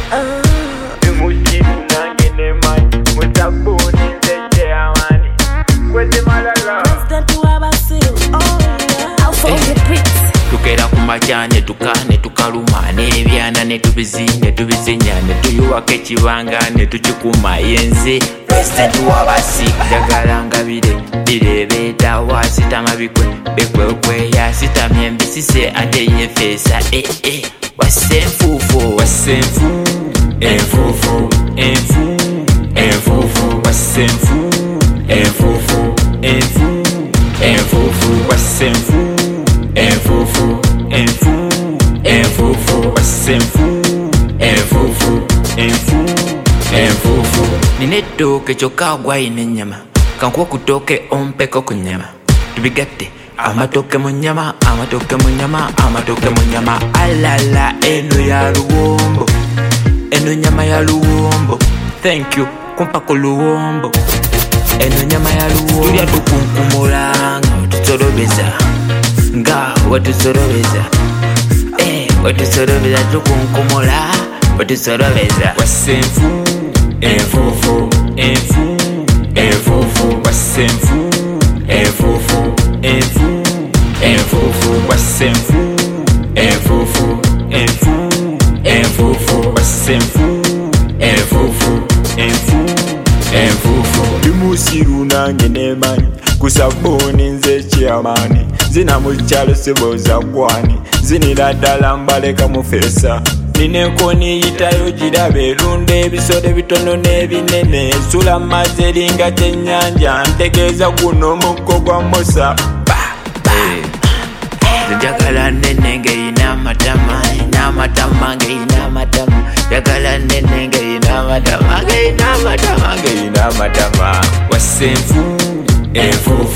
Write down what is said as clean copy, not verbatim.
Emotion nange ne mani mutabuni nze amani kwete malaga President wabasiru I'll forget bricks tukera ku makya ne tukaluma n'ebyana ne tubizinya ne tuyuwako ekibanga ne tukikuma yenze President wabasi njagala nga birebeeta wasitama bikwe bekwekweya sitamye mbisise ate yefeesa wasse enfuufu wasse enfuufu wasse enfuufu wasse enfuufu nina ettooke kyokka agwayina ennyama kankuwa ku ttooke ompeko ku nnyama tubigatte amatooke mu nnyama alala eno ya luwombo eno nyama ya luwombo thank you kumpa ku luwombo eno nyama ya luwombo tulya tukunkumula nga wetusolobeza nga wetusolobeza wetusolobeza tukunkumula wetusolobeza wasse enfuufu wasse enfuufu wasse enfuufu Musiru nange ne mani kusabuni nze chiamani zina mukyalo siboza kwani zinira ddala mbaleka mu feesa ninenkoni yitayo girabe erunda ebisolo bitono n'ebinene ensula mazzi eringa kyennyanja ntegeeza guno omukko gwa musa njagala nene ng'eyina amatama njagala nene ng'eyina amatama wasse enfuufu